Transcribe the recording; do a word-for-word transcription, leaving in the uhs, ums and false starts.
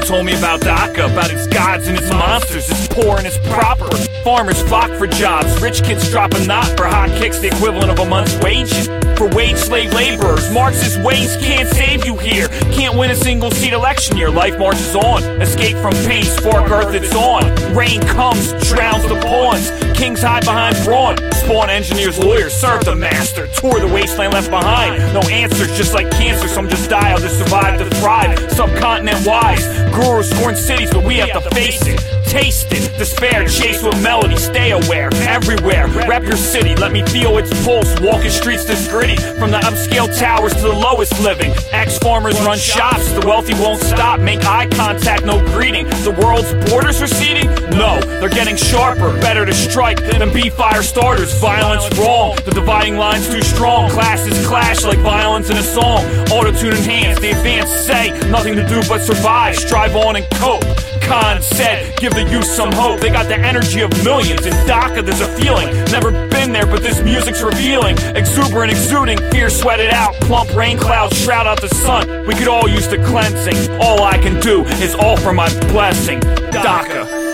told me about Dhaka, about its gods and its monsters, its poor and its proper. Farmers flock for jobs, rich kids drop a knot for hot kicks, the equivalent of a month's wages. For wage slave laborers, Marxist ways can't save you here. Can't win a single seat election year, life marches on. Escape from pain, spark earth it's on. Rain comes, drowns the pawns. Kings hide behind brawn. Spawn engineers, lawyers, serve the master. Tour the wasteland left behind. No answers, just like cancer. Some just die, others survive to thrive. Subcontinent wise, gurus scorn cities, but we have to face it. Taste it, despair, chase with melody. Stay aware, everywhere. Rep your city, let me feel its pulse. Walking streets this gritty, from the upscale towers to the lowest living. Ex-farmers run shops, the wealthy won't stop. Make eye contact, no greeting. The world's borders receding? No, they're getting sharper. Better to strike than be fire starters. Violence wrong, the dividing line's too strong. Classes clash like violence in a song. Auto-tune enhanced, the advanced say nothing to do but survive. Strive on and cope. Khan said, give the youth some hope. They got the energy of millions. In Dhaka there's a feeling, never been there, but this music's revealing. Exuberant, exuding, fear sweated out. Plump rain clouds shroud out the sun. We could all use the cleansing. All I can do is offer my blessing. Dhaka.